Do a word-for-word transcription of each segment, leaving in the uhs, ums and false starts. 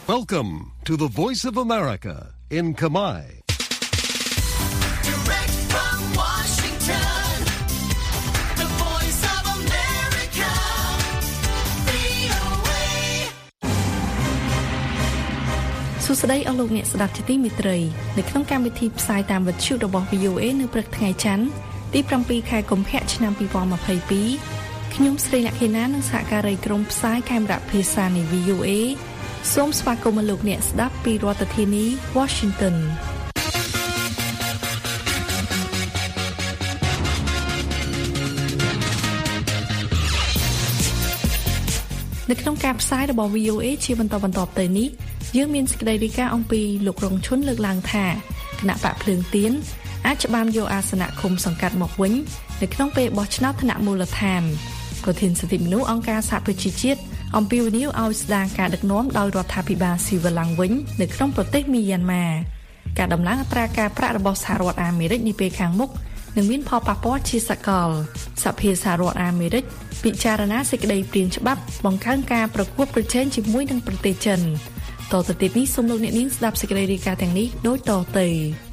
Welcome to the Voice of America in Khmer. Direct from Washington, the Voice of America, វី អូ เอសួស្តីអស់លោកអ្នកស្ដាប់ជាទីមេត្រីនៅក្នុងកម្មវិធីផ្សាយតាមវិទ្យុរបស់ វី អូ เอ នៅព្រឹកថ្ងៃច័ន្ទទីប្រាំពីរខែកុម្ភៈឆ្នាំពីរពាន់ម្ភៃពីរខ្ញុំស្រីលក្ខិណានិងសហការីក្រុមផ្សាយកាមេរ៉ាភាសានៃ វី អូ เอ សូមស្វាគមន៍លោកអ្នកស្ដាប់ពីរដ្ឋធានី Washington នៅក្នុងការផ្សាយរបស់ វី អូ เอ ជាបន្តបន្ទាប់ទៅនេះយើងមានសេចក្តីរាយការណ៍អំពីលោករងឈុនលើកឡើងថាគណៈបកភ្លើងទៀនអាចច្បាមយកអាសនៈឃុំសង្កាត់មកវិញនៅក្នុងពេលបោះឆ្នោតថ្នាក់មូលដ្ឋានប្រធានសិទ្ធិមនុស្សអង្គការសហប្រជាជាតិអំពាវនាវឲ្យស្ដារការដឹកនាំដោយរដ្ឋាភិបាលស៊ីវិលឡើងវិញនៅក្នុងប្រទេសមីយ៉ាន់ម៉ាការដំឡើងអត្រាការប្រាក់របស់សហរដ្ឋអាមេរិកនាពេលខាងមុខនឹងមានផលប៉ះពាល់ជាសកលសភាសហរដ្ឋអាមេរិកពិចារណាសេចក្តីព្រាងច្បាប់បង្កើនការប្រកួតប្រជែងជាមួយនឹងប្រទេសចិនតទៅទៀតនេះសូមលោកអ្នកនាងស្ដាប់សេចក្តីរាយការណ៍ទាំងនេះដូចតទៅ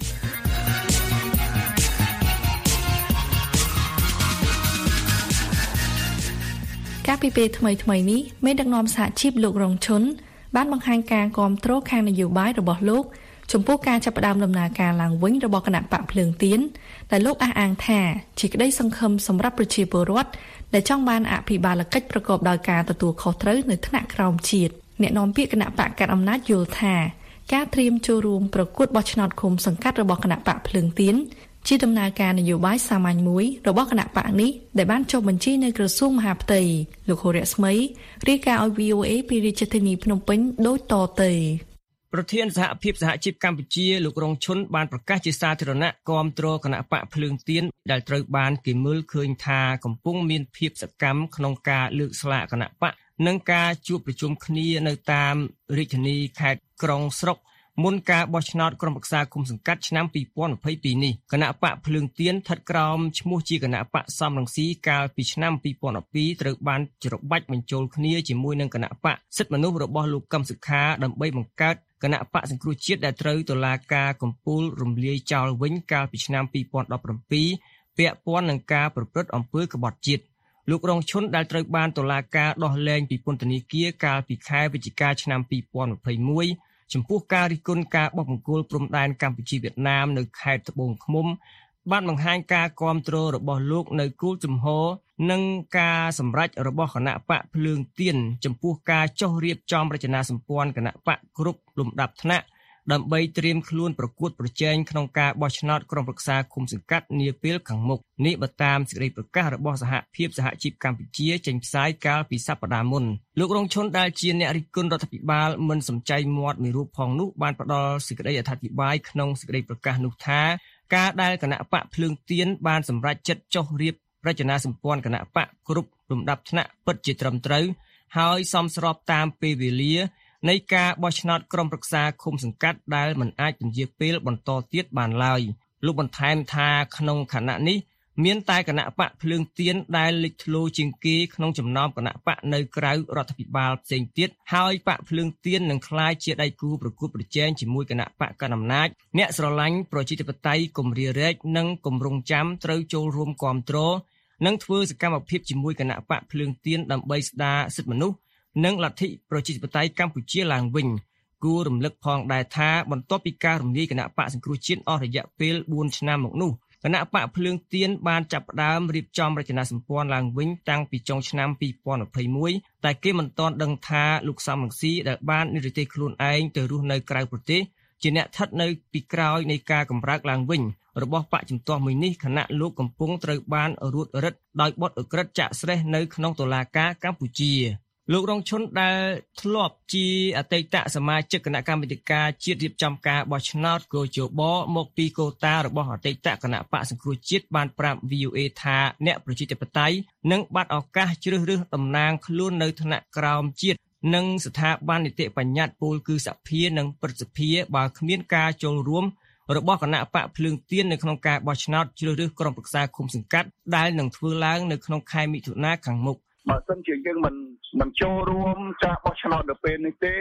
ការពីពេលថ្មីថ្មីនេះមេដឹកនាំសហជីពលោករងឈុនបានបង្ហាញការគាំទ្រខាងនយោបាយរបស់លោកចំពោះការចាប់ផ្ដើមដំណើរការឡើងវិញរបស់គណៈបកភ្លើងទៀនដែលលោកអះអាងថាជាក្តីសង្ឃឹមសម្រាប់ប្រជាពលរដ្ឋដែលចង់បានអភិបាលកិច្ចប្រកបដោយការទទួលខុសត្រូវនៅថ្នាក់ក្រោមជាតិអ្នកនាំពាក្យគណៈបកកាត់អំណាចយល់ថាការត្រៀមចូលរួមប្រកួតបោះឆ្នោតឃុំសង្កាត់របស់គណៈបកភ្លើងទៀនជាដំណើរការនយោបាយសាមញ្ញមួយរបស់គណៈបកនេះដែលបានចុះបញ្ជីនៅក្រសួងមហាផ្ទៃលោកហូរ៉ាស្មីរាយការណ៍ឲ្យ វី អូ เอ ពីរាជធានីភ្នំពេញដូចតទៅប្រធានសហភាពសហជីពកម្ពុជាលោករងឈុនបានប្រកាសជាសាធារណៈគាំទ្រគណៈបកភ្លើងទៀនដែលត្រូវបានគេមើលឃើញថាកំពុងមានភាពសកម្មក្នុងការលើកស្លាកគណៈបកនិងការជួបប្រជុំគ្នានៅតាមរាជធានីខេត្តក្រុងស្រុកមុនការបោះឆ្នោតក្រុមប្រឹក្សាគុំសង្កាត់ឆ្នាំពីរពាន់ម្ភៃពីរនេះគណៈបកភ្លើងទៀនស្ថិតក្រោមឈ្មោះជាគណៈបកសំរងស៊ីកាលពីឆ្នាំពីរពាន់ពីរត្រូវបានច្របាច់បញ្ចូលគ្នាជាមួយនឹងគណៈបកសិទ្ធិមនុស្សរបស់លោកកឹមសុខាដើម្បីបង្កើតគណៈបកសង្គ្រោះជាតិដែលត្រូវតុលាការកំពូលរំលាយចោលវិញកាលពីឆ្នាំពីរពាន់ដប់ប្រាំពីរពាក់ព័ន្ធនឹងការប្រព្រឹត្តអំពើក្បត់ជាតិលោករងឈុនដែលត្រូវបានតុលាការដោះលែងពីពន្ធនាគារកាលពីខែវិច្ឆិកាឆ្នាំពីរពាន់ម្ភៃមួយចំពោះការរិះគន់ការបោះបង្គោលព្រំដែនកម្ពុជាវៀតណាមនៅខេត្តត្បូងឃ្មុំបានបង្ហាញការគាំទ្ររបស់លោកនៅគោលជំហរនិងការសម្រេចរបស់គណៈបកភ្លើងទៀនចំពោះការចុះរៀបចំរចនាសម្ព័ន្ធគណៈបកគ្រប់លំដាប់ថ្នាក់ដើម្បីត្រៀមខ្លួនប្រកួតប្រជែងក្នុងការបោះឆ្នោតក្រុមប្រឹក្សាឃុំសង្កាត់នាពេលខាងមុខនេះបើតាមសេចក្តីប្រកាសរបស់សហភាពសហជីពកម្ពុជាចេញផ្សាយកាលពីសប្តាហ៍មុនលោករងឈុនដែលជាអ្នករិះគន់រដ្ឋាភិបាលមិនសំចៃមាត់មួយរូបផងនោះបានផ្ដល់សេចក្តីអធិប្បាយក្នុងសេចក្តីប្រកាសនោះថាការដែលគណៈបកភ្លើងទៀនបានសម្រេចចិត្តចុះរៀបរចនាសម្ព័ន្ធគណៈបកគ្រប់លំដាប់ថ្នាក់ពិតជាត្រឹមត្រូវហើយសមស្របតាមពេលវេលានៃការបោះឆ្នោតក្រុមប្រឹក្សាឃុំសង្កាត់ដែលមិនអាចពន្យាពេលបន្តទៀតបានឡើយលោកបន្ថែមថាក្នុងខណៈនេះមានតែគណៈបកភ្លើងទៀនដែលលេចធ្លោជាងគេក្នុងចំណោមគណៈបកនៅក្រៅរដ្ឋាភិបាលផ្សេងទៀតហើយបកភ្លើងទៀននឹងក្លាយជាដៃគូប្រកួតប្រជែងជាមួយគណៈបកកណ្ដាលអំណាចអ្នកស្រឡាញ់ប្រជាធិបតេយ្យគម្រារែកនិងគម្រោងចាំត្រូវចូលរួមគាំទ្រនិងធ្វើសកម្មភាពជាមួយគណៈបកភ្លើងទៀនដើម្បីស្ដារសិទ្ធិមនុស្សនិងលទ្ធិប្រជាធិបតេយ្យកម្ពុជាឡើងវិញគួររំលឹកផងដែរថាបន្ទាប់ពីការរំលាយគណៈបកសង្គ្រោះជាតិអស់រយៈពេលបួនឆ្នាំមកនោះគណៈបកភ្លើងទៀនបានចាប់ផ្ដើមរៀបចំរចនាសម្ព័ន្ធឡើងវិញតាំងពីចុងឆ្នាំពីរពាន់ម្ភៃមួយតែគេមិនទាន់ដឹងថាលោកសំរងស៊ីដែលបាននិរទេសខ្លួនឯងទៅរស់នៅក្រៅប្រទេសជាអ្នកស្ថិតនៅពីក្រោយនៃការកម្រើកឡើងវិញរបស់បកជំទាស់មួយនេះគណៈលោកកំពុងត្រូវបានរួតរឹតដោយបទឧក្រិដ្ឋចាក់ស្រេះនៅក្នុងតុលាការកម្ពុជាលោករងឈុនដែលធ្លាប់ជាអតីតសមាជិកគណៈកម្មាធិការជាតិរៀបចំការបោះឆ្នោតកោជបមកពីកូតារបស់អតីតគណៈបកសង្គ្រោះជាតិបានប្រាប់ វី អូ เอ ថាអ្នកប្រជាធិបតេយ្យនឹងបាត់ឱកាសជ្រើសរើសតំណាងខ្លួននៅថ្នាក់ក្រោមជាតិនិងស្ថាប័ននីតិបញ្ញត្តិពលគឺសភានិងព្រឹទ្ធសភាបើគ្មានការចូលរួមរបស់គណៈបកភ្លើងទៀននៅក្នុងការបោះឆ្នោតជ្រើសរើសក្រុមប្រឹក្សាឃុំសង្កាត់ដែលនឹងធ្វើឡើងនៅក្នុងខែមិថុនាខាងមុខបើសិនជាយើងមិនមិនចូលរួមការបោះឆ្នោតនៅពេលនេះទេ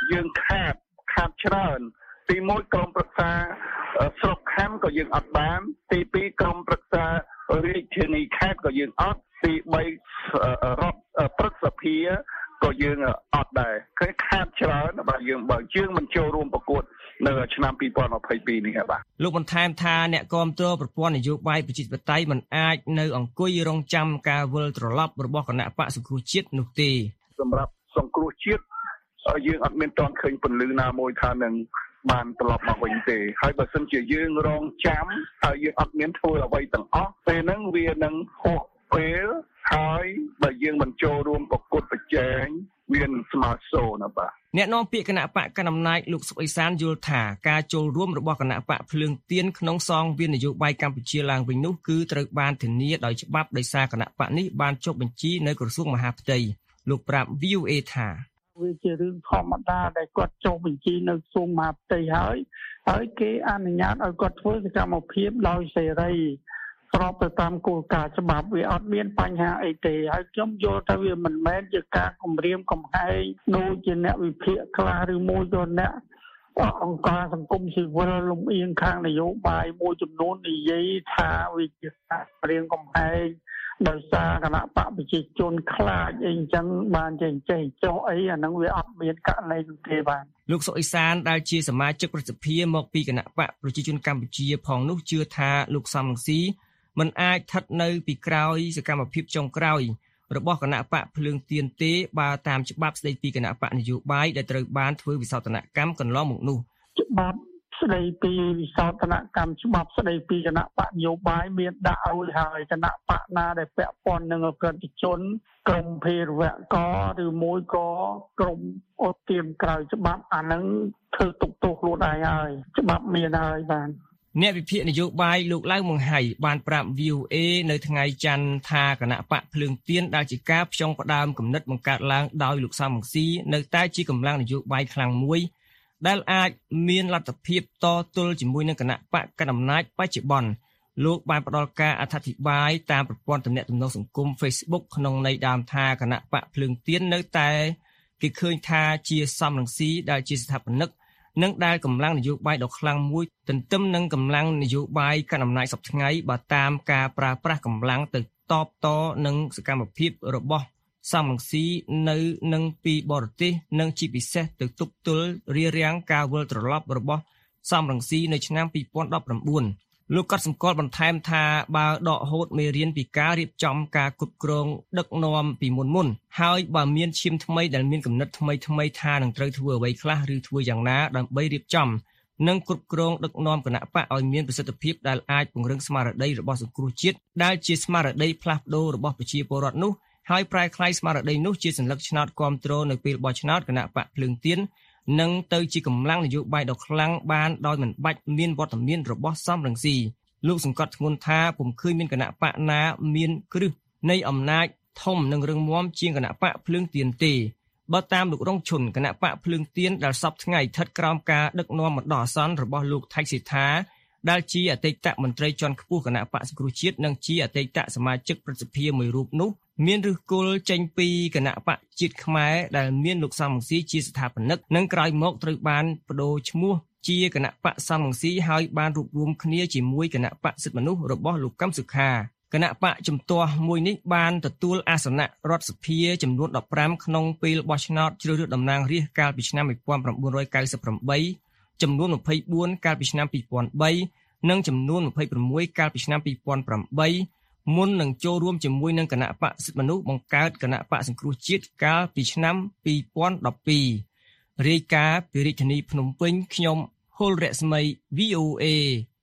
យើងខាតខាតច្រើនទីមួយក្រុមប្រឹក្សាស្រុកខណ្ឌក៏យើងអត់បានទីពីរក្រុមប្រឹក្សារាជធានីខេត្តក៏យើងអត់ទីបីរដ្ឋព្រឹទ្ធសភាក៏យើងអត់ដែរគឺខាតច្រើនបាទយើងបើយើងមិនចូលរួមប្រកួតនៅឆ្នាំពីរពាន់ម្ភៃពីរនេះបាទលោកបន្ថែមថាអ្នកគាំទ្រប្រព័ន្ធនយោបាយប្រជាធិបតេយ្យមិនអាចនៅអង្គុយរងចាំការវិលត្រឡប់របស់គណៈបកសង្គ្រោះជាតិនោះទេសម្រាប់សង្គ្រោះជាតិយើងអត់មានទាន់ឃើញពន្លឺណាមួយថានឹងបានត្រឡប់មកវិញទេហើយបើសិនជាយើងរងចាំហើយយើងអត់មានធ្វើអ្វីទាំងអស់ពេលហ្នឹងវានឹងហួសពេលហើយបើយើងមិនចូលរួមប្រកួតប្រជែងមានស្មារតីណាបាទអ្នកនាំពាក្យគណៈបកកណ្ដាលអំណាចលោកសុកអេសានយល់ថាការចូលរួមរបស់គណៈបកភ្លើងទៀនក្នុងសង្ឃវិននយោបាយកម្ពុជាឡើងវិញនោះគឺត្រូវបានធានាដោយច្បាប់ដោយសារគណៈបកនេះបានចុះបញ្ជីនៅក្រសួងមហាផ្ទៃលោកប្រាប់ វី អូ เอ ថាវាជារឿងធម្មតាដែលគាត់ចុះបញ្ជីនៅក្រសួងមហាផ្ទៃហើយហើយគេអនុញ្ញាតឲ្យគាត់ធ្វើសកម្មភាពដោយសេរីស្របទៅតាមគោលការណ៍ច្បាប់វាអត់មានបញ្ហាអីទេហើយខ្ញុំយល់ថាវាមិនមែនជាការគំរាមកំហែងនោះជាអ្នកវិភាគខ្លះឬមួយក៏អ្នកអង្គការសង្គមស៊ីវិលលំអៀងខាងនយោបាយមួយចំនួននិយាយថាវាជាការគំរាមកំហែងដោយសារគណៈបកប្រជាជនខ្លាចអីអញ្ចឹងបានចេះចេះចុះអីអាហ្នឹងវាអត់មានករណីនោះទេបាទលោកសុកអេសានដែលជាសមាជិកប្រសិទ្ធិមកពីគណៈបកប្រជាជនកម្ពុជាផងនោះជឿថាលោកសំរងស៊ីមិនអាចស្ថិតនៅពីក្រោយសកម្មភាពចុងក្រោយរបស់គណៈបកភ្លើងទៀនទេបើតាមច្បាប់ស្តីពីគណៈបកនយោបាយដែលត្រូវបានធ្វើវិសោធនកម្មកន្លងមកនោះច្បាប់ស្តីពីវិសោធនកម្មច្បាប់ស្តីពីគណៈបកនយោបាយមានដាក់ឲ្យហើយគណៈបកណាដែលពាក់ព័ន្ធនឹងអក្រិតជនក្រមភេរវកឬមួយក៏ក្រមអត់ទៀមក្រៅច្បាប់អានឹងធ្វើទុកទោសខ្លួនឯងហើយច្បាប់មានហើយបាទអ្នកវិភាគនយោបាយលោកឡៅម៉ុងហៃបានប្រាប់ វី អូ เอ នៅថ្ងៃច័ន្ទថាគណៈបកភ្លើងទៀនដែលជាការផ្ចង់ផ្ដើមគំនិតបង្កើតឡើងដោយលោកសំរងស៊ីនៅតែជាកម្លាំងនយោបាយខ្លាំងមួយដែលអាចមានលទ្ធភាពតទល់ជាមួយនឹងគណៈបកកណ្ដាលអំណាចបច្ចុប្បន្នលោកបានផ្ដល់ការអធិប្បាយតាមប្រព័ន្ធទំនាក់ទំនងសង្គម Facebook ក្នុងន័យដើមថាគណៈបកភ្លើងទៀននៅតែគេឃើញថាជាសំរងស៊ីដែលជាស្ថាបនិកនិងដែលកម្លាំងនយោបាយដ៏ខ្លាំងមួយទន្ទឹមនឹងកម្លាំងនយោបាយកណ្ដាលអំណាចសពថ្ងៃបើតាមការប្រើប្រាស់កម្លាំងទៅតបតនឹងសកម្មភាពរបស់សំរងស៊ីនៅនឹងពីបរទេសនិងជាពិសេសទៅទប់ទល់រារាំងការវិលត្រឡប់របស់សំរងស៊ីនៅឆ្នាំពីរពាន់ដប់ប្រាំបួនលោកក៏សម្គាល់បន្ថែមថាបើដកហូតមេរៀនពីការរៀបចំការគ្រប់គ្រងដឹកនាំពីមុនមុនហើយបើមានឈាមថ្មីដែលមានគំនិតថ្មីថ្មីថានឹងត្រូវធ្វើអ្វីខ្លះឬធ្វើយ៉ាងណាដើម្បីរៀបចំនិងគ្រប់គ្រងដឹកនាំគណៈបកឲ្យមានប្រសិទ្ធភាពដែលអាចពង្រឹងស្មារតីរបស់សង្គ្រោះជាតិដែលជាស្មារតីផ្លាស់ប្ដូររបស់ប្រជាពលរដ្ឋនោះហើយប្រែក្លាយស្មារតីនោះជាសញ្ញាឆ្នោតគ្រប់គ្រងនៅពេលបោះឆ្នោតគណៈបកភ្លើងទៀននឹងទៅជាកម្លាំងនយោបាយដ៏ខ្លាំងបានដោយមិនបាច់មានវត្តមានរបស់សំរងស៊ីលោកសង្កត់ធ្ងន់ថាពុំឃើញមានគណៈបកណាមានគ្រឹះនៃអំណាចធំនិងរឹងមាំជាងគណៈបកភ្លើងទៀនទេបើតាមលោករងឈុនគណៈបកភ្លើងទៀនដែលសពថ្ងៃស្ថិតក្រោមការដឹកនាំបណ្ដោះអាសន្នរបស់លោកថៃសេដ្ឋាដែលជាអតីតមន្ត្រីជាន់ខ្ពស់គណៈបកសង្គ្រោះជាតិនិងជាអតីតសមាជិកប្រសិទ្ធិមួយរូបនោះមានឫសគល់ចេញពីគណៈបកជាតិខ្មែរដែលមានលោកសំរងស៊ីជាស្ថាបនិកនិងក្រោយមកត្រូវបានបដូរឈ្មោះជាគណៈបកសំរងស៊ីហើយបានរួបរวมគ្នាជាមួយគណៈបកសិទ្ធិមនុស្សរបស់លោកកឹមសុខាគណៈបកជំទាស់មួយនេះបានទទួលអាសនៈរដ្ឋសភាចំនួនដប់ប្រាំក្នុងពេលបោះឆ្នោតជ្រើសរើសតំណាងរាស្ត្រកាលពីឆ្នាំmột nghìn chín trăm chín mươi támចំនួនยี่สิบสี่កាលពីឆ្នាំtwo thousand threeនិងចំនួនtwenty-sixកាលពីឆ្នាំtwo thousand eightមុននឹងចូលរួមជាមួយនឹងគណៈបកសិទ្ធិមនុស្សបង្កើតគណៈបកសង្គ្រោះជាតិកាលពីឆ្នាំtwo thousand twelveរាយការណ៍ពីរាជធានីភ្នំពេញខ្ញុំហុលរស្មី វី អូ เอ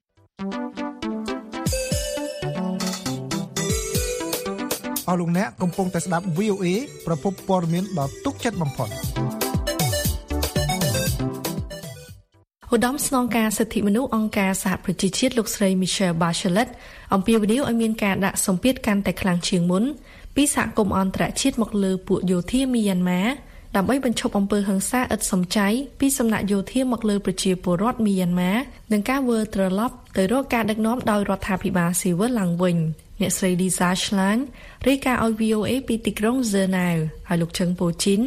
អស់លោកអ្នកកំពុងតែស្ដាប់ វី អូ เอ ប្រភពព័ត៌មានដ៏ទុកចិត្តបំផុតឧត្តមស្នងការសិទ្ធិមនុស្សអង្គការសហប្រជាជាតិលោកស្រី Michelle Bachelet អំពាវនាវឲ្យមានការដាក់សម្ពាធកាន់តែខ្លាំងជាងមុនពីសហគមន៍អន្តរជាតិមកលើពួកយោធាមីយ៉ាន់ម៉ាដើម្បីបញ្ឈប់អំពើហិង្សាឥតសំចៃពីសំណាក់យោធាមកលើប្រជាពលរដ្ឋមីយ៉ាន់ម៉ានិងការវិលត្រឡប់ទៅរកការដឹកនាំដោយរដ្ឋាភិបាលស៊ីវិលឡើងវិញអ្នកស្រី Lisa Schlein រាយការណ៍ឲ្យ វី អូ เอ ពីទីក្រុង Geneva ហើយលោកជឹងពូជីន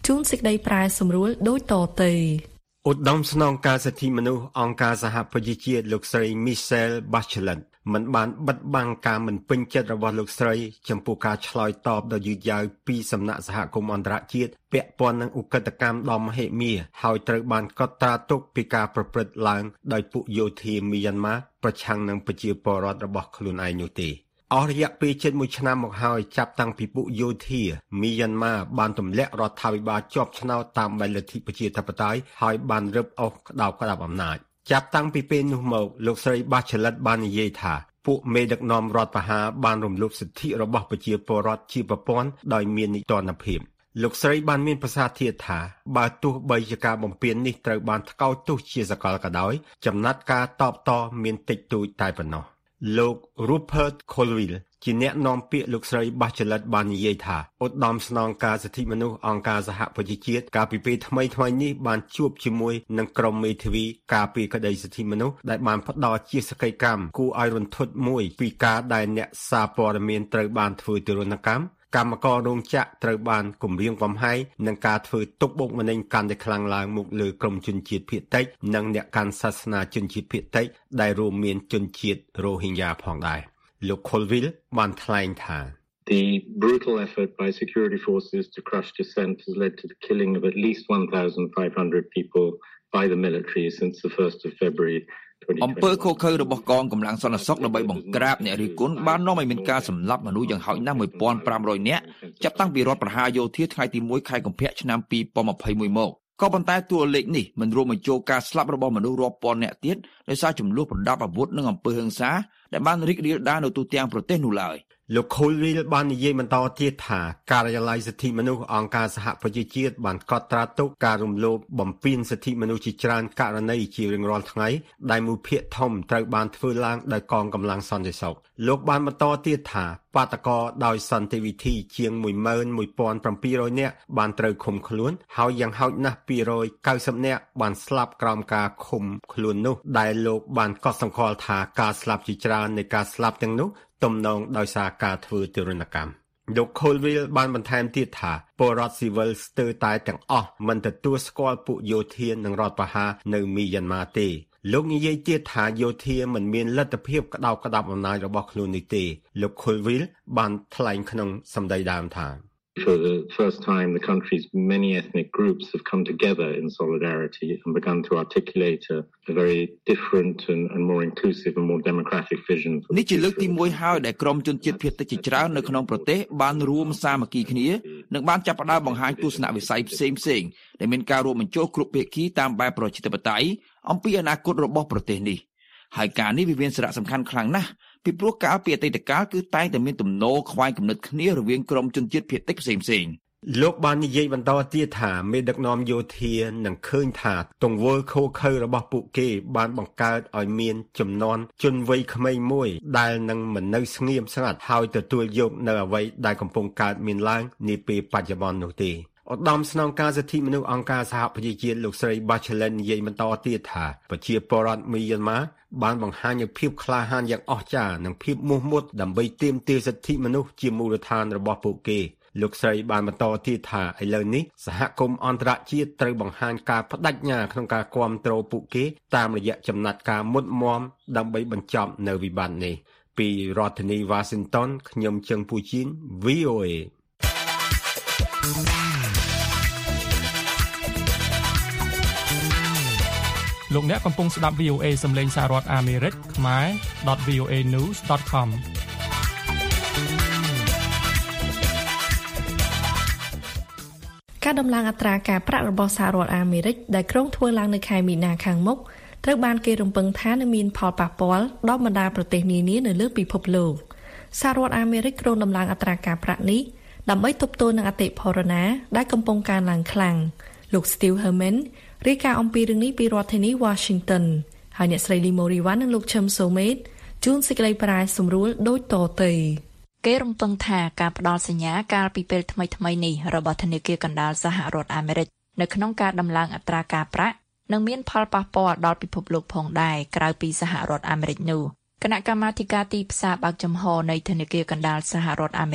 ជូនសេចក្តីប្រែសម្រួលដូចតទៅឧត្តមស្នងការសិទ្ធិមនុស្សអង្គការសហប្រជាជាតិលោកស្រី Michelle Bachelet មិនបានបិទបាំងការមិនពេញចិត្តរបស់លោកស្រីចំពោះការឆ្លើយតបដ៏យឺតយ៉ាវពីសំណាក់សហគមន៍អន្តរជាតិពាក់ព័ន្ធនឹងឧក្រិដ្ឋកម្មដ៏មហិមាហើយត្រូវបានកត់ត្រាទុកពីការប្រព្រឹត្តឡើងដោយពួកយោធាមីយ៉ាន់ម៉ាប្រឆាំងនឹងប្រជាពលរដ្ឋរបស់ខ្លួនឯងនោះទេអស់រយៈពេលជិតមួយឆ្នាំមកហើយចាប់តាំងពីពួកយោធាមីយ៉ាន់ម៉ាបានទម្លាក់រដ្ឋាភិបាលជាប់ឆ្នោតតាមបែបលទ្ធិប្រជាធិបតេយ្យហើយបានរឹបអូសក្តោបក្តាប់អំណាចចាប់តាំងពីពេលនោះមកលោកស្រី Bachelet បាននិយាយថាពួកមេដឹកនាំរដ្ឋបហាបានរំលោភសិទ្ធិរបស់ប្រជាពលរដ្ឋជាប្រព័ន្ធដោយមាននីតិរដ្ឋភាពលោកស្រីបានមានប្រសាសន៍ទៀតថាបើទោះបីជាការបំពាននេះត្រូវបានថ្កោលទោសជាសកលក៏ដោយចំណាត់ការតបតមានតិចតួចតែប៉ុណ្ណោះលោក Rupert Colville ជាអ្នកនាំពាក្យលោកស្រី Bachelet បាននិយាយថាឧត្តមស្នងការសិទ្ធិមនុស្សអង្គការសហប្រជាជាតិកាលពីពេលថ្មីៗនេះបានជួបជាមួយនឹងក្រុមមេធាវីការពារក្តីសិទ្ធិមនុស្សដែលបានផ្ដល់ជាសក្ខីកម្មគួរឲ្យរន្ធត់មួយពីការដែលអ្នកសារព័ត៌មានត្រូវបានធ្វើទរណកម្មកម្មកររោងចក្រត្រូវបានគំរាមកំហែងនឹងការធ្វើទុកបុកម្នេញកាន់តែខ្លាំងឡើងមកលើក្រុមជនជាតិភាគតិចនិងអ្នកកាន់សាសនាជនជាតិភាគតិចដែលរួមមានជនជាតិរ៉ូហិញយ៉ាផងដែរលោក Colville បានថ្លែងថា The brutal effort by security forces to crush dissent has led to the killing of at least one thousand five hundred people by the military since the first of Februaryអំពើខុសខើរបស់កងកម្លាំងសន្តិសុខដើម្បីបង្ក្រាបអ្នករិះគន់បាននាំឲ្យមានការសម្លាប់មនុស្សយ៉ាងហោចណាស់one thousand five hundredនាក់ចាប់តាំងពីរដ្ឋប្រហារយោធាថ្ងៃទីoneខែកុម្ភៈឆ្នាំtwo thousand twenty-oneមកក៏ប៉ុន្តែតួលេខនេះមិនរួមបញ្ចូលការស្លាប់របស់មនុស្សរាប់ពាន់នាក់ទៀតដោយសារចំនួនប្រដាប់អាវុធនិងអំពើហិង្សាដែលបានរីករាលដាលនៅទូទាំងប្រទេសនោះឡើយលោក Colville បាននិយាយបន្តទៀតថាការិយាល័យសិទ្ធិមនុស្សអង្គការសហប្រជាជាតិបានកត់ត្រាទុកការរំលោភបំពានសិទ្ធិមនុស្សជាច្រើនករណីជារៀងរាល់ថ្ងៃដែលមួយភាគធំត្រូវបានធ្វើឡើងដោយកងកម្លាំងសន្តិសុខលោកបានបន្តទៀតថាបាតកោដោយសន្តិវិធីជាងone thousand seven hundredនាក់បានត្រូវឃុំខ្លួនហើយយ៉ាងហោចណាស់two hundred ninetyនាក់បានស្លាប់ក្រោមការឃុំខ្លួននោះដែលលោកបានកត់សម្គាល់ថាការស្លាប់ជាច្រើននៃការស្លាប់ទាំងនោះទំនងដោយសារការធ្វើទរណកម្មលោក Colville បានបន្ថែមទៀតថាពលរដ្ឋស៊ីវិលស្ទើរតែទាំងអស់មិនទទួលស្គាល់ពួកយោធានិងរដ្ឋប្រហារនៅមីយ៉ាន់ម៉ាទេលោកនិយាយទៀតថាយោធាមិនមានលទ្ធភាពក្តោបក្តាប់អំណាចរបស់ខ្លួននេះទេលោក Colville បានថ្លែងក្នុងសម្ដីដើមថា For the first time, the country's many ethnic groups have come together in solidarity and begun to articulate a, a very different and, and more inclusive and more democratic vision. នេះជាលើកទីមួយហើយដែលក្រុមជនជាតិភាគតិចជាច្រើននៅក្នុងប្រទេសបានរួមសាមគ្គីគ្នានិងបានចាប់ផ្ដើមបង្ហាញទស្សនវិស័យផ្សេងៗដែលមានការរួមបញ្ចូលគ្រប់ភាគីតាមបែបប្រជាធិបតេយ្យអំពីអនាគតរបស់ប្រទេសនេះហើយការនេះវាមានសារៈសំខាន់ខ្លាំងណាស់ពីព្រោះកាលពីអតីតកាលគឺតែងតែមានទំនោរខ្វែងគំនិតគ្នារវាងក្រុមជនជាតិភាគតិចផ្សេងៗលោកបាននិយាយបន្តទៀតថាមេដឹកនាំយោធានឹងឃើញថាទង្វើខុសខើរបស់ពួកគេបានបង្កើតឲ្យមានចំនួនជនវ័យក្មេងមួយដែលនឹងមិននៅស្ងៀមស្ងាត់ហើយទទួលយកនៅអ្វីដែលកំពុងកើតមានឡើងនាពេលបច្ចុប្បន្ននោះទេឧត្តមស្នងការសិទ្ធិមនុស្សអង្គការសហប្រជាជាតិលោកស្រី Bachelet និយាយបន្តទៀតថាប្រជាពលរដ្ឋមីយ៉ាន់ម៉ាបានបង្ហាញនូវភាពក្លាហានយ៉ាងអស្ចារ្យនិងភាពមោះមុតដើម្បីទាមទារសិទ្ធិមនុស្សជាមូលដ្ឋានរបស់ពួកគេលោកស្រីបានបន្តទៀតថាឥឡូវនេះសហគមន៍អន្តរជាតិត្រូវបង្ហាញការបដិញ្ញាក្នុងការគាំទ្រពួកគេតាមរយៈចំណាត់ការមុតមមដើម្បីបញ្ចប់នៅវិបត្តិនេះពីរដ្ឋធានី Washington ខ្ញុំជឹងពូជីន V O A លោកអ្នកកំពុងស្ដាប់ V O A សំឡេងសហរដ្ឋអាមេរិកខ្មែរ .v o a news dot com ការដំឡើងអត្រាការប្រាក់របស់សហរដ្ឋអាមេរិកដែលក្រុងធ្វើឡើងនៅខែមីនាខាងមុខត្រូវបានគេរំពឹងថានឹងមានផលប៉ះពាល់ដល់បណ្ដាប្រទេសនានានៅលើពិភពលោកសហរដ្ឋអាមេរិកគ្រោងដំឡើងអត្រាការប្រាក់នេះដើម្បីទប់ទល់នឹងអតិផរណាដែលកំពុងកើនឡើងខ្លាំងលោក Steve Hermanរាយការណ៍អំពីរឿងនេះពីរដ្ឋធានី Washington ហើយអ្នកស្រី Limori Wan និងលោក Chum Somet ជួនសេចក្តីប្រាយសម្រួលដូចតទៅគេរំពឹងថាការផ្ដល់សញ្ញាកាលពីពេលថ្មីៗនេះរបស់ធនាគារកណ្ដាលសហរដ្ឋអាមេរិកនៅក្នុងការដំឡើងអត្រាការប្រាក់នឹងមានផលប៉ះពាល់ដល់ពិភពលោកផងដែរក្រៅពីសហរដ្ឋអាមេរិកនោះគណៈកម្មាធិការទីផ្សារបើកចំហនៃធនាគារកណ្ដាលសហរដ្ឋអាមេរិក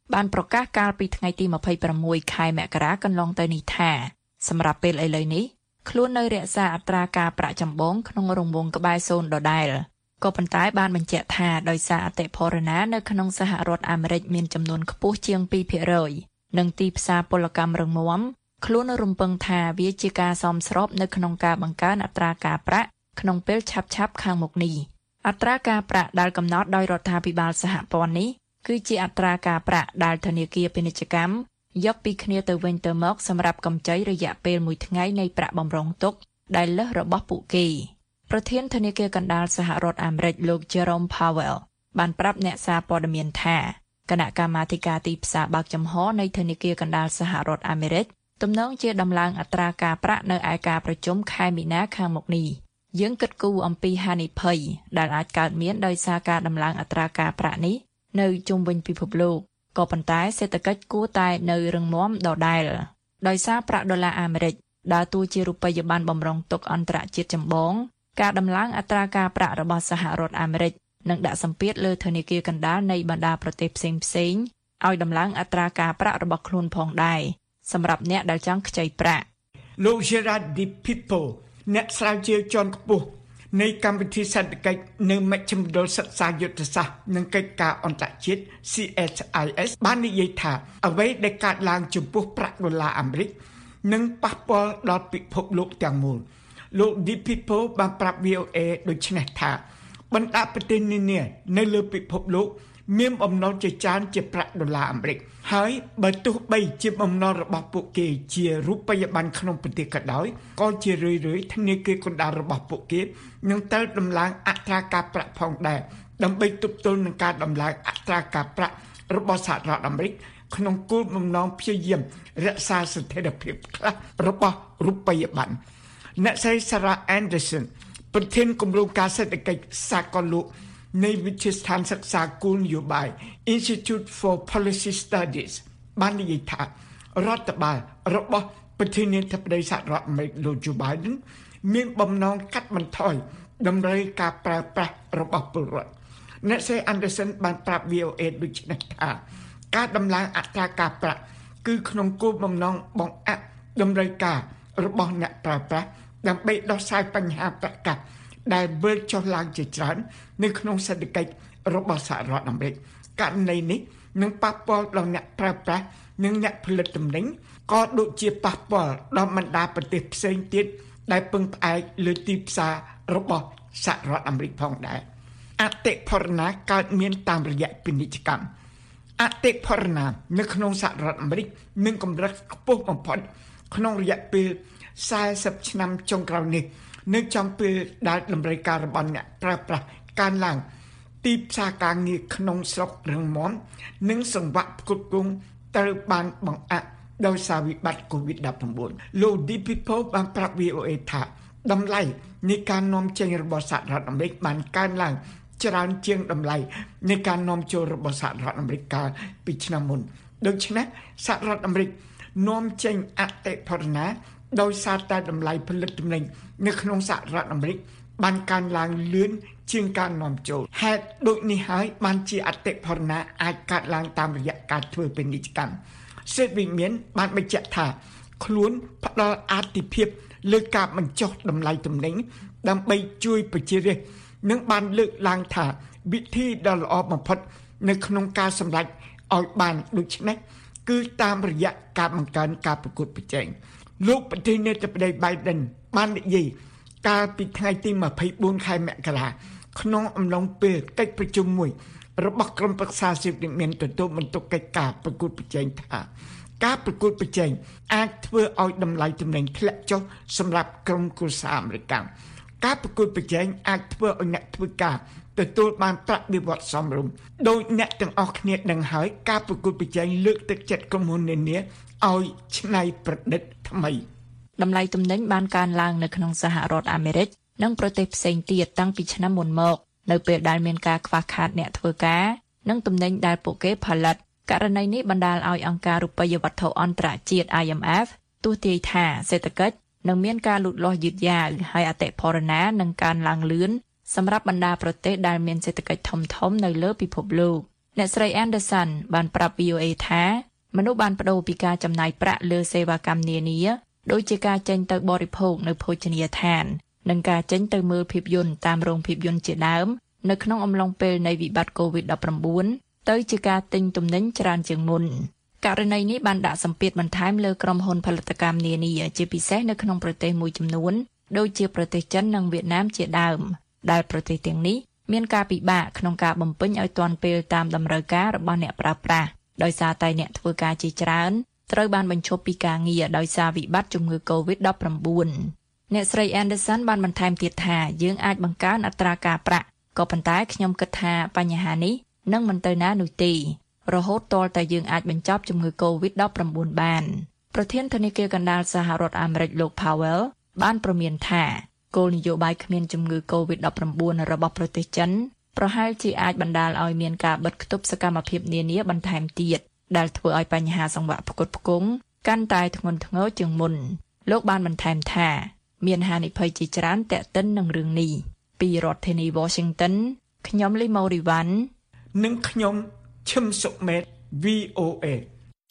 បានប្រកាសកាលពីថ្ងៃទីยี่สิบหกខែមករាកន្លងទៅនេះថាសម្រាប់ពេលឥឡូវនេះខ្លួននៅរក្សាអត្រាការប្រាក់ចម្បងក្នុងរង្វង់ក្បែរศูนย์ដដែលក៏ប៉ុន្តែបានបញ្ជាក់ថាដោយសារអតិផរណានៅក្នុងសហរដ្ឋអាមេរិកមានចំនួនខ្ពស់ជាងtwo percent និងទីផ្សារពលកម្មរឹងមាំខ្លួនរំពឹងថាវាជាការសមស្របនៅក្នុងការបង្កើនអត្រាការប្រាក់ក្នុងពេលឆាប់ៗខាងមុខនេះអត្រាការប្រាក់ដែលកំណត់ដោយរដ្ឋាភិបាលសហព័ន្ធនេះគឺជាអត្រាការប្រាក់ដែលធនាគារពាណិជ្ជកម្មយកពីគ្នាទៅវិញទៅមកសម្រាប់កម្ចីរយៈពេលមួយថ្ងៃនៃប្រាក់បម្រុងទុកដែលលើសរបស់ពួកគេប្រធានធនាគារកណ្ដាលសហរដ្ឋអាមេរិកលោក Jerome Powell បានប្រាប់អ្នកសារព័ត៌មានថាគណៈកម្មាធិការទីផ្សារបើកចំហនៃធនាគារកណ្ដាលសហរដ្ឋអាមេរិកទំនងជាដំឡើងអត្រាការប្រាក់នៅឯការប្រជុំខែមីនាខាងមុខនេះយើងគិតគូរអំពីហានិភ័យដែលអាចកើតមានដោយសារការដំឡើងអត្រាការប្រាក់នេះនៅជុំវិញពិភពលោកក៏ប៉ុន្តែសេដ្ឋកិច្ចគួរតែនៅរឹងមាំដដែលដោយសារប្រាក់ដុល្លារអាមេរិកដើរតួជារូបិយប័ណ្ណបម្រុងទុកអន្តរជាតិចម្បងការដំឡើងអត្រាការប្រាក់របស់សហរដ្ឋអាមេរិកនឹងដាក់សម្ពាធលើធនាគារកណ្ដាលនៃបណ្ដាប្រទេសផ្សេងៗឲ្យដំឡើងអត្រាការប្រាក់របស់ខ្លួនផងដែរសម្រាប់អ្នកដែលចង់ខ្ចីប្រាក់លោក Gerard de People អ្នកស្រាវជ្រាវជាន់ខ្ពស់នៃកម្មវិធីសេដ្ឋកិច្ចនៅមជ្ឈមណ្ឌលសិក្សាយុទ្ធសាស្ត្រនិងកិច្ចការអន្តរជាតិ C S I S បាននិយាយថាអ្វីដែលកើតឡើងចំពោះប្រាក់ដុល្លារអាមេរិកនឹងប៉ះពាល់ដល់ពិភពលោកទាំងមូលលោក de People បានប្រាប់ V O A ដូចនេះថាបណ្ដាប្រទេសនានានៅលើពិភពលោកមានបំណុលជាច្រើនជាប្រាក់ដុល្លារអាមេរិកហើយបើទោះបីជាបំណុលរបស់ពួកគេជារូបិយប័ណ្ណក្នុងប្រទេសក៏ដោយក៏ជារឿយៗធនាគារកណ្ដាលរបស់ពួកគេនឹងត្រូវដំឡើងអត្រាការប្រាក់ផងដែរដើម្បីទប់ទល់នឹងការដំឡើងអត្រាការប្រាក់របស់សហរដ្ឋអាមេរិកក្នុងគោលបំណងព្យាយាមរក្សាស្ថិរភាពខ្លះរបស់រូបិយប័ណ្ណអ្នកស្រី Sarah Anderson ប្រធានគម្រោងការសេដ្ឋកិច្ចសាកលលោកនៃវិទ្យាស្ថានសិក្សាគោលនយោបាយ Institute for Policy Studies បាននិយាយថារដ្ឋបាលរបស់ប្រធានាធិបតីសហរដ្ឋអាមេរិកលោក Joe Biden មានបំណងកាត់បន្ថយតម្រូវការប្រើប្រាស់របស់ពលរដ្ឋអ្នកស្រី Anderson បានប្រាប់ V O A ដូចនេះថាការដំឡើងអត្រាការប្រាក់គឺក្នុងគោលបំណងបង្អាក់តម្រូវការរបស់អ្នកប្រើប្រាស់ដើម្បីដោះស្រាយបញ្ហាប្រកាសដែលវិលចុះឡើងជាច្រើននៅក្នុងសេដ្ឋកិច្ចរបស់សហរដ្ឋអាមេរិកករណីនេះនឹងប៉ះពាល់ដល់អ្នកប្រើប្រាស់និងអ្នកផលិតទំនិញក៏ដូចជាប៉ះពាល់ដល់បណ្ដាប្រទេសផ្សេងទៀតដែលពឹងផ្អែកលើទីផ្សាររបស់សហរដ្ឋអាមេរិកផងដែរអតិផរណាកើតមានតាមរយៈពាណិជ្ជកម្មអតិផរណានៅក្នុងសហរដ្ឋអាមេរិកមានកម្រិតខ្ពស់បំផុតក្នុងរយៈពេលfortyឆ្នាំចុងក្រោយនេះនៅចំពេលដែលតម្រូវការរបស់អ្នកប្រើប្រាស់កើនឡើងទីផ្សារការងារក្នុងស្រុករឹងមាំនិងសង្វាក់ផ្គត់ផ្គង់ត្រូវបានបង្អាក់ដោយសារវិបត្តិ COVID nineteen លោក de People បានប្រាប់ V O A ថាតម្លៃនៃការនាំចេញរបស់សហរដ្ឋអាមេរិកបានកើនឡើងច្រើនជាងតម្លៃនៃការនាំចូលរបស់សហរដ្ឋអាមេរិកកាលពីឆ្នាំមុនដូច្នេះសហរដ្ឋអាមេរិកនាំចេញអតិផរណាដោយសារតែតម្លៃផលិតទំនិញនៅក្នុងសហរដ្ឋអាមេរិកបានកើនឡើងលឿនជាងការនាំចូលហេតុដូចនេះហើយបានជាអតិផរណាអាចកើតឡើងតាមរយៈការធ្វើពាណិជ្ជកម្មសេដ្ឋវិមានបានបញ្ជាក់ថាខ្លួនផ្ដល់អាទិភាពលើការបញ្ចុះតម្លៃទំនិញដើម្បីជួយប្រជារាស្ត្រនិងបានលើកឡើងថាវិធីដ៏ល្អបំផុតនៅក្នុងការសម្រេចឲ្យបានដូចនេះគឺតាមរយៈការបង្កើនការប្រកួតប្រជែងលោកប្រធានាធិបតី Biden បាននិយាយកាលពីថ្ងៃទីtwenty-fourខែមករាក្នុងអំឡុងពេលកិច្ចប្រជុំមួយរបស់ក្រុមប្រឹក្សាសិទ្ធិមានទទួលបន្ទុកកិច្ចការប្រកួតប្រជែងថាការប្រកួតប្រជែងអាចធ្វើឲ្យតម្លៃទំនិញធ្លាក់ចុះសម្រាប់ក្រុមគ្រួសារអាមេរិកការប្រកួតប្រជែងអាចធ្វើឲ្យអ្នកធ្វើការទទួលបានប្រាក់បៀវត្សសមរម្យដោយអ្នកទាំងអស់គ្នាដឹងហើយការប្រកួតប្រជែងលើកទឹកចិត្តក្រុមហ៊ុននានាឲ្យច្នៃប្រឌិតថ្មីតម្លៃទំនិញបានកើនឡើងនៅក្នុងសហរដ្ឋអាមេរិកនិងប្រទេសផ្សេងទៀតតាំងពីឆ្នាំមុនមកនៅពេលដែលមានការខ្វះខាតអ្នកធ្វើការនិងទំនិញដែលពួកគេផលិតករណីនេះបណ្ដាលឲ្យអង្គការរូបិយវត្ថុអន្តរជាតិ I M F ទស្សន៍ទាយថាសេដ្ឋកិច្ចនឹងមានការលូតលាស់យឺតយ៉ាវហើយអតិផរណានឹងកើនឡើងលឿនសម្រាប់បណ្ដាប្រទេសដែលមានសេដ្ឋកិច្ចធំៗនៅលើពិភពលោកអ្នកស្រី Anderson បានប្រាប់ វី អូ អេ ថាមនុស្សបានបដូរពីការចំណាយប្រាក់លើសេវាកម្មនានាដូចជាការចេញទៅបរិភោគនៅភោជនីយដ្ឋាននិងការចេញទៅមើលភាពយន្តតាមរោងភាពយន្តជាដើមនៅក្នុងអំឡុងពេលនៃវិបត្តិ COVID ដប់ប្រាំបួន ទៅជាការទិញទំនិញច្រើនជាងមុនករណីនេះបានដាក់សម្ពាធបន្ថែមលើក្រុមហ៊ុនផលិតកម្មនានាជាពិសេសនៅក្នុងប្រទេសមួយចំនួនដូចជាប្រទេសចិននិងវៀតណាមជាដើមដែលប្រទេសទាំងនេះមានការពិបាកក្នុងការបំពេញឲ្យទាន់ពេលតាមតម្រូវការរបស់អ្នកប្រើប្រាស់ដោយសារតែអ្នកធ្វើការជាច្រើនត្រូវបានបញ្ឈប់ពីការងារដោយសារវិបត្តិជំងឺ COVID ដប់ប្រាំបួន អ្នកស្រី Anderson បានបន្ថែមទៀតថាយើងអាចបង្កើនអត្រាការប្រាក់ក៏ប៉ុន្តែខ្ញុំគិតថាបញ្ហានេះនឹងមិនទៅណានោះទេរហូតទាល់តែយើងអាចបញ្ចប់ជំងឺ COVID ដប់ប្រាំបួន បានប្រធានធនាគារកណ្ដាលសហរដ្ឋអាមេរិកលោក Powell បានប្រមានថាគោលនយោបាយគ្មានជំងឺ COVID ដប់ប្រាំបួន របស់ប្រទេសចិនប្រហែលជាអាចបណ្ដាលឲ្យមានការបិទគប់សកម្មភាពនានាបន្ថែមទៀតដែលធ្វើឲ្យបញ្ហាសង្វាក់ផ្គត់ផ្គង់កាន់តែធ្ងន់ធ្ងរជាងមុនលោកបានបន្ថែមថាមានហានិភ័យជាច្រើនទាក់ទិននឹងរឿងនេះពីរដ្ឋធានី Washington ខ្ញុំលីម៉ូរីវ៉ាន់និងខ្ញុំឈឹមសុមេត វី អូ អេ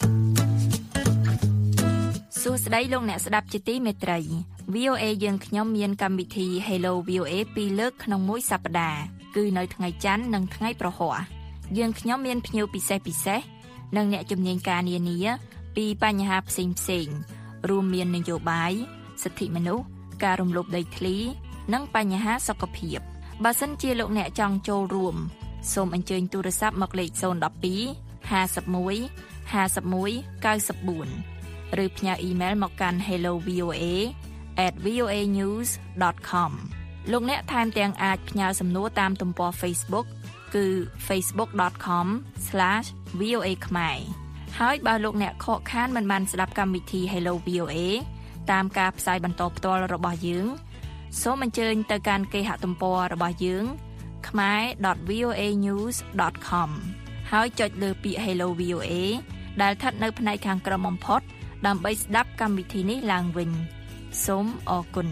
សួស្តីលោកអ្នកស្ដាប់ជាទីមេត្រី វី អូ អេ យើងខ្ញុំមានកម្មវិធី Hello វី អូ អេ ពីរលើកក្នុងមួយសប្តាហ៍គឺនៅថ្ងៃច័ន្ទនិងថ្ងៃប្រហ័សយើងខ្ញុំមានភ្ញៀវពិសេសពិសេសនិងអ្នកជំនាញការនានាពីបញ្ហាផ្សេងផ្សេងរួមមាននយោបាយសិទ្ធិមនុស្សការរំលោភដីធ្លីនិងបញ្ហាសុខភាពបើសិនជាលោកអ្នកចង់ចូលរួមសូមអញ្ជើញទូរស័ព្ទមកលេខศูนย์ một hai ห้าสิบเอ็ด ห้าสิบเอ็ด เก้าสิบสี่ឬផ្ញើអ៊ីមែលមកកាន់ hello v o a at v o a news dot com លោកអ្នកថែមទាំងអាចផ្ញើសំណួរតាមទំព័រ Facebook គឺ facebook dot com slash v o a ខ្មែរហើយបើលោកអ្នកខកខានមិនបានស្ដាប់កម្មវិធី Hello វី អូ អេ តាមការផ្សាយបន្តផ្ទាល់របស់យើងសូមអញ្ជើញទៅកាន់គេហទំព័ររបស់យើង khmae dot v o a news dot com ហើយចុចលើពាក្យ Hello វី អូ អេ ដែលស្ថិតនៅផ្នែកខាងក្រោមបំផុតដើម្បីស្ដាប់កម្មវិធីនេះឡើងវិញសូមអរគុណ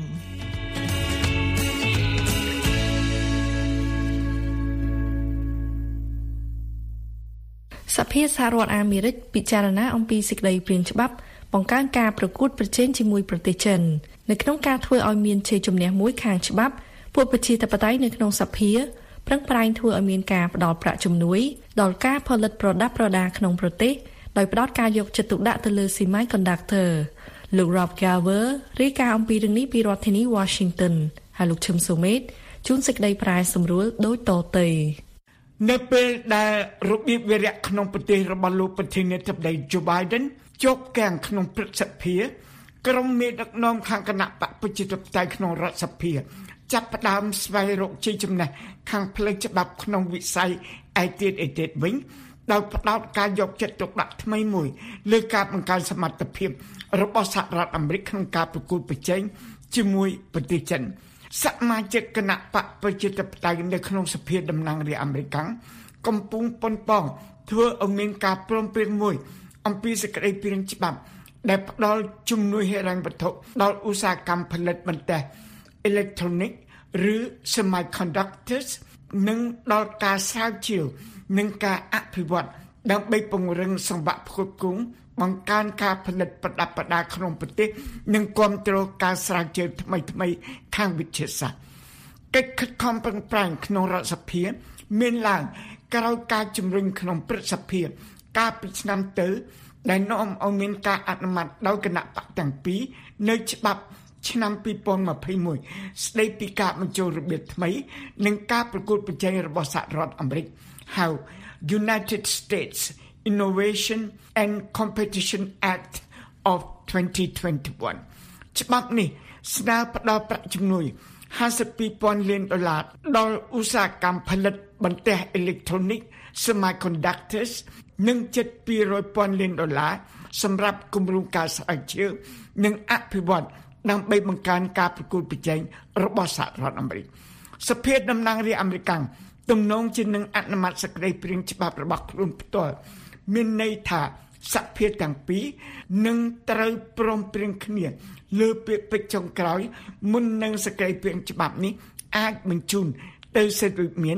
សភាសហរដ្ឋអាមេរិកពិចារណាអំពីសេចក្តីព្រាងច្បាប់បង្កើនការប្រកួតប្រជែងជាមួយប្រទេសចិននៅក្នុងការធ្វើឲ្យមានជ័យជំនះមួយខាងច្បាប់ពួកប្រជាធិបតេយ្យនៅក្នុងសភាប្រឹងប្រែងធ្វើឲ្យមានការផ្តល់ប្រាក់ជំនួយដល់ការផលិតប្រដាប់ប្រដាក្នុងប្រទេសដោយផ្តោតការយកចិត្តទុកដាក់ទៅលើ Semiconductor លោក Rob Garver រាយការណ៍អំពីរឿងនេះពីរដ្ឋធានី Washington ហើយលោកឈឹមសូមេតជួនសេចក្តីប្រែសម្រួលដូចតទៅនៅពេលដែលរបៀបវារៈក្នុងប្រទេសរបស់លោកប្រធានាធិបតី Joe Biden ជោគកាំងក្នុងព្រឹទ្ធសភាក្រុមមេដឹកនាំខាងគណៈបកប្រជាធិបតេយ្យក្នុងរដ្ឋសភាចាប់ផ្ដើមស្វែងរកជ័យជំនះខាងផ្លូវច្បាប់ក្នុងវិស័យឯទៀតឯទៀតវិញដោយផ្ដោតការយកចិត្តទុកដាក់ថ្មីមួយលើការបង្កើនសមត្ថភាពរបស់សហរដ្ឋអាមេរិកក្នុងការប្រកួតប្រជែងជាមួយប្រទេសចិនសមាជិកគណៈបកប្រជាធិបតេយ្យនៅក្នុងសភាតំណាងរាស្ត្រអាមេរិកកំពុងប៉ុនប៉ងធ្វើឲ្យមានការព្រមព្រៀងមួយអំពីសេចក្តីព្រាងច្បាប់ដែលផ្ដល់ជំនួយហិរញ្ញវត្ថុដល់ឧស្សាហកម្មផលិតបន្ទះ electronic ឬ semiconductors និងដល់ការស្រាវជ្រាវនិងការអភិវឌ្ឍដើម្បីពង្រឹងសង្វាក់ផ្គត់ផ្គង់បង្កើនការផលិតប្រដាប់ប្រដាក្នុងប្រទេសនិងគាំទ្រការស្រាវជ្រាវថ្មីថ្មីខាងវិទ្យាសាស្ត្រកិច្ចខិតខំប្រឹងប្រែងក្នុងរដ្ឋសភាមានឡើងក្រោយការជំរុញក្នុងព្រឹទ្ធសភាកាលពីឆ្នាំទៅដែលនាំឲ្យមានការអនុម័តដោយគណៈបកទាំងពីរនៅច្បាប់ឆ្នាំពីរពាន់ម្ភៃមួយ ស្ដីពីការបញ្ចូលរបៀបថ្មីនិងការប្រកួតប្រជែងរបស់សហរដ្ឋអាមេរិកហៅ United States Innovation and Competition Act of twenty twenty-one ច្បាប់នេះស្នើផ្ដល់ប្រាក់ជំនួយห้าสิบពីរពាន់លានដុល្លារដល់ឧស្សាហកម្មផលិតបន្ទះ Electronic Semiconductors និងជិតពីររយពាន់លានដុល្លារសម្រាប់គម្រោងការស្រាវជ្រាវនិងអភិវឌ្ឍដើម្បីបង្កើនការប្រកួតប្រជែងរបស់សហរដ្ឋអាមេរិកសភាតំណាងរាស្ត្រអាមេរិកទំនងជានឹងអនុម័តសេចក្តីព្រាងច្បាប់របស់ខ្លួនផ្ទាល់មានន័យថាសភាទាំងពីរនឹងត្រូវព្រមព្រៀងគ្នាលើពាក្យពេចន៍ចុងក្រោយមុននឹងសេចក្តីព្រាងច្បាប់នេះអាចបញ្ជូនទៅសិទ្ធិវិមាន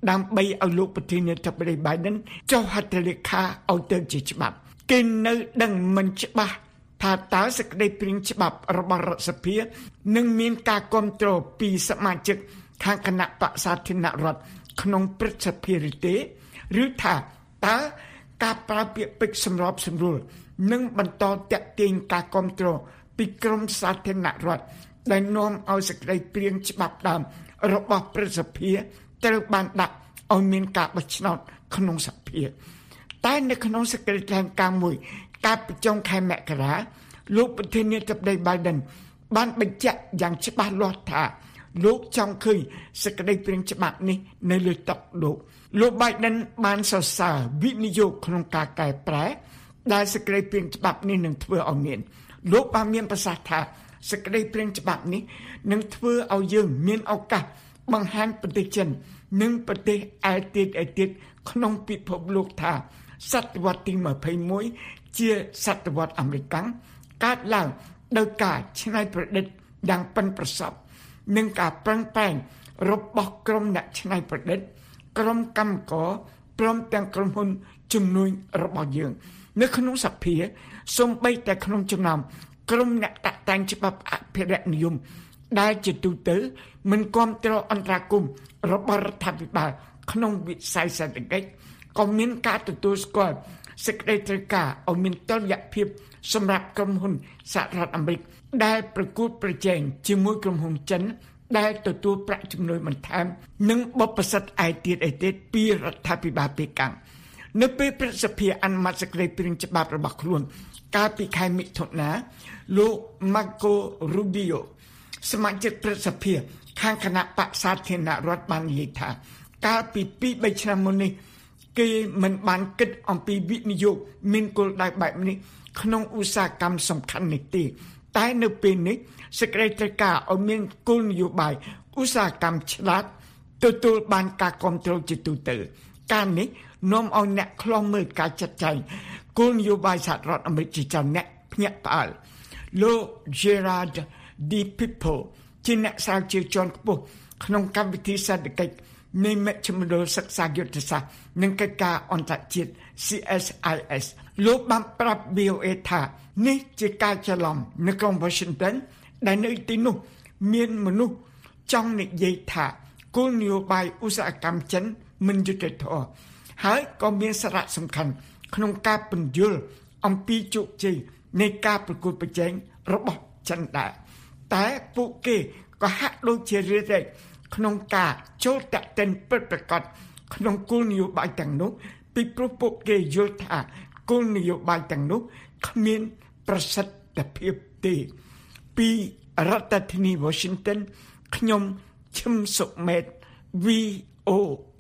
ដើម្បីឲ្យលោកប្រធានាធិបតី Biden ចុះហត្ថលេខាឲ្យទៅជាច្បាប់គេនៅដឹងមិនច្បាស់ថាតើសេចក្តីព្រាងច្បាប់របស់រដ្ឋសភានឹងមានការគ្រប់គ្រងពីសមាជិកខាងគណៈបក្សសាធារណរដ្ឋក្នុងព្រឹទ្ធសភាឬទេឬថាតើការប្រើពាក្យពេចន៍សម្របសម្រួលនឹងបន្តតាក់ទាញការគ្រប់គ្រងពីក្រមសាធារណរដ្ឋដែលនាំឲ្យសេចក្តីព្រាងច្បាប់ដើមរបស់ព្រឹទ្ធសភាត្រូវបានដាក់ឲ្យមានការបោះឆ្នោតក្នុងសភាតែនៅក្នុងសេចក្តីថ្លែងការណ៍មួយកាលពីចុងខែមករាលោកប្រធានាធិបតី Biden បានបញ្ជាក់យ៉ាងច្បាស់លាស់ថាលោកចង់ឃើញសេចក្តីព្រាងច្បាប់នេះនៅលើតុលោកលោក Biden បានសរសើរវិនិយោគក្នុងការកែប្រែដែលសេចក្តីព្រាងច្បាប់នេះនឹងធ្វើឲ្យមានលោកបានមានប្រសាសន៍ថាសេចក្តីព្រាងច្បាប់នេះនឹងធ្វើឲ្យយើងមានឱកាសបង្ហាញប្រទេសចិននិងប្រទេសឯទៀតឯទៀតក្នុងពិភពលោកថាសតវត្សទីยี่สิบเอ็ดជាសតវត្សអាមេរិកកើតឡើងដោយការច្នៃប្រឌិតយ៉ាងប៉ិនប្រសប់និងការប្រឹងប្រែងរបស់ក្រុមអ្នកច្នៃប្រឌិតក្រុមកម្មករព្រមទាំងក្រុមហ៊ុនជំនួយរបស់យើងនៅក្នុងសភាសូម្បីតែក្នុងចំណោមក្រុមអ្នកតាក់តែងច្បាប់អភិរក្សនិយមដែលជាទូទៅមិនគាំទ្រអន្តរាគមន៍របស់រដ្ឋាភិបាលក្នុងវិស័យសេដ្ឋកិច្ចក៏មានការទទួលស្គាល់សេចក្តីត្រូវការឲ្យមានតុល្យភាពសម្រាប់ក្រុមហ៊ុនសហរដ្ឋអាមេរិកដែលប្រកួតប្រជែងជាមួយក្រុមហ៊ុនចិនដែលទទួលប្រាក់ចំណូលបន្ថែមនិងបបិសិទ្ធឯទៀតឯទៀតពីរដ្ឋាភិបាលប៉េកាំងនៅពេលព្រឹទ្ធសភាអនុម័តសេចក្តីព្រាងច្បាប់របស់ខ្លួនកាលពីខែមិថុនាលោក Marco Rubio សមាជិកព្រឹទ្ធសភាខាងគណៈបក្សសាធារណរដ្ឋបាននិយាយថាកាលពី ពីរបី ឆ្នាំមុននេះគេមិនបានគិតអំពីវិនិយោគមានគោលដៅបែបនេះក្នុងឧស្សាហកម្មសំខាន់នេះទេតែនៅពេលនេះសេចក្តីត្រូវការឲ្យមានគោលនយោបាយឧស្សាហកម្មឆ្លាតទទួលបានការគ្រប់គ្រងជាទូទៅការនេះនាំឲ្យអ្នកខ្លំមើលការចាត់ចែងគោលនយោបាយសហរដ្ឋអាមេរិកជាច្រើនអ្នកភ្ញាក់ផ្អើលលោក Gerard De Pipo ជាអ្នកស្រាវជ្រាវជាន់ខ្ពស់ក្នុងកម្មវិធីសេដ្ឋកិច្ចនៃមជ្ឈមណ្ឌលសិក្សាយុទ្ធសាស្ត្រនិងកិច្ចការអន្តរជាតិ C S I S លោកបានប្រាប់ V O A ថានេះជាការច្រឡំនៅក្រុង Washington ដែលនៅទីនោះមានមនុស្សចង់និយាយថាគោលនយោបាយឧស្សាហកម្មចិនមិនយុត្តិធម៌ហើយក៏មានសារៈសំខាន់ក្នុងការពន្យល់អំពីជោគជ័យនៃការប្រកួតប្រជែងរបស់ចិនដែរតែពួកគេក៏ហាក់ដូចជារារែកក្នុងការចូលតាក់ទិនពិតប្រាកដក្នុងគោលនយោបាយទាំងនោះពីព្រោះពួកគេយល់ថាគោលនយោបាយទាំងនោះគ្មានប្រសិទ្ធភាពទេពីរដ្ឋធានី Washington ខ្ញុំឈឹមសុមេត V O A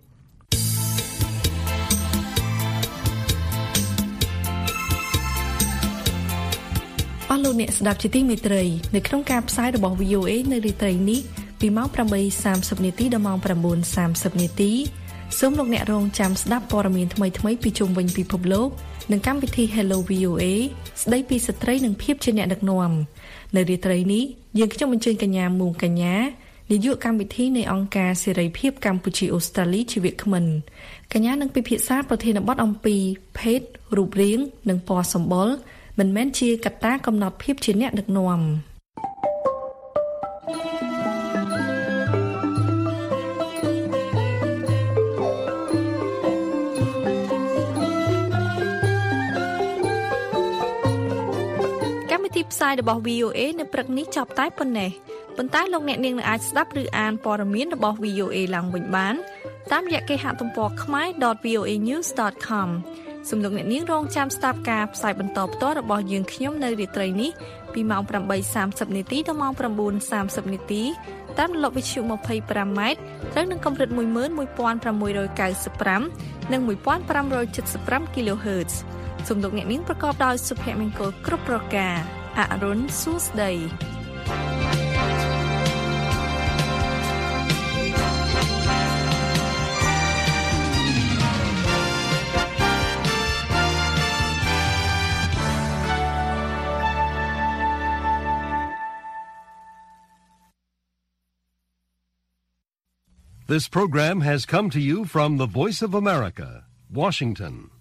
អស់លោកអ្នកស្ដាប់ជាទីមេត្រីនៅក្នុងការផ្សាយរបស់ V O A នៅរាត្រីនេះពីម៉ោង ប្រាំបីសាមសិប នាទីដល់ម៉ោង ប្រាំបួនសាមសិប នាទីសូមលោកអ្នករងចាំស្ដាប់ព័ត៌មានថ្មីៗពីជុំវិញពិភពលោកនិងកម្មវិធី Hello វី អូ អេ ស្ដីពីស្ត្រីនិងភាពជាអ្នកដឹកនាំនៅរាត្រីនេះយើងខ្ញុំអញ្ជើញកញ្ញាមួងកញ្ញានាយកកម្មវិធីនៃអង្គការសេរីភាពកម្ពុជាអូស្ត្រាលីជីវៈក្មិនកញ្ញានឹងពិភាក្សាប្រធានបទអំពីភេទរូបរាងនិងពណ៌សម្បុរមិនមែនជាកត្តាកំណត់ភាពជាអ្នកដឹកនាំទីផ្សាយរបស់ V O A នៅព្រឹកនេះចប់តែប៉ុណ្ណេះប៉ុន្តែលោកអ្នកនាងនឹងអាចស្ដាប់ឬអានព័ត៌មានរបស់ V O A ឡើងវិញបានតាមរយៈគេហទំព័រ khmae dot v o a news dot com សូមលោកអ្នកនាងរងចាំស្ដាប់ការផ្សាយបន្តផ្ទាល់របស់យើងខ្ញុំនៅរាត្រីនេះពីម៉ោង ប្រាំបីសាមសិប នាទីដល់ម៉ោង ប្រាំបួនសាមសិប នាទីតាមរលកវិទ្យុ ยี่สิบห้า ម៉ែត្រត្រូវនឹងកម្រិត một nghìn một trăm chín mươi lăm និង một nghìn năm trăm七十ห้า kHz សូមលោកអ្នកនាងប្រកបដោយសុភមង្គលគ្រប់ប្រការអរុនសួស្ដី This program has come to you from the Voice of America, Washington.